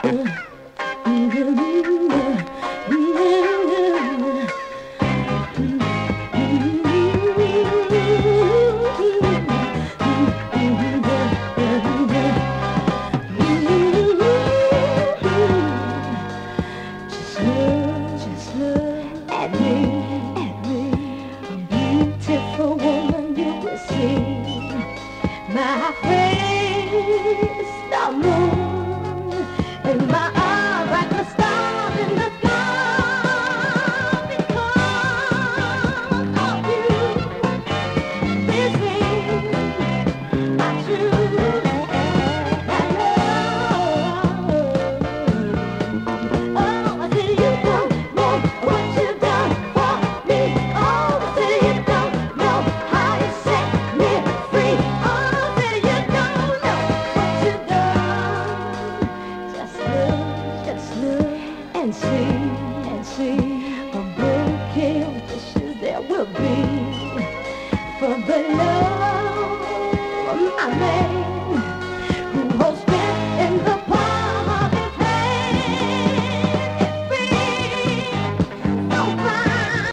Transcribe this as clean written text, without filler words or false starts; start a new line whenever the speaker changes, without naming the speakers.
Just look at me, a beautiful woman you will see. My face, the moon, and my eyes like the stars in the sky. Because of you, this ring I choose and love. Oh, I say you don't know what you've done for me. Oh, I say you don't know how you set me free. Oh, I say you don't know what you've done. Just look and see a broken wishes there will be for the love I made.